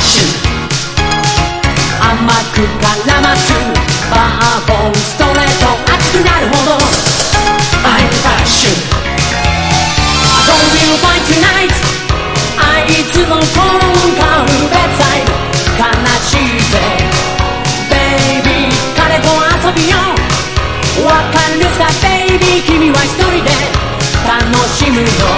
シュ甘く絡ますバーボンストレート熱くなるほど I'm fashion Don't you find tonight あいつの転がるベッドサイド悲しいぜ Baby 彼と遊びよわかるさ Baby 君は一人で楽しむよ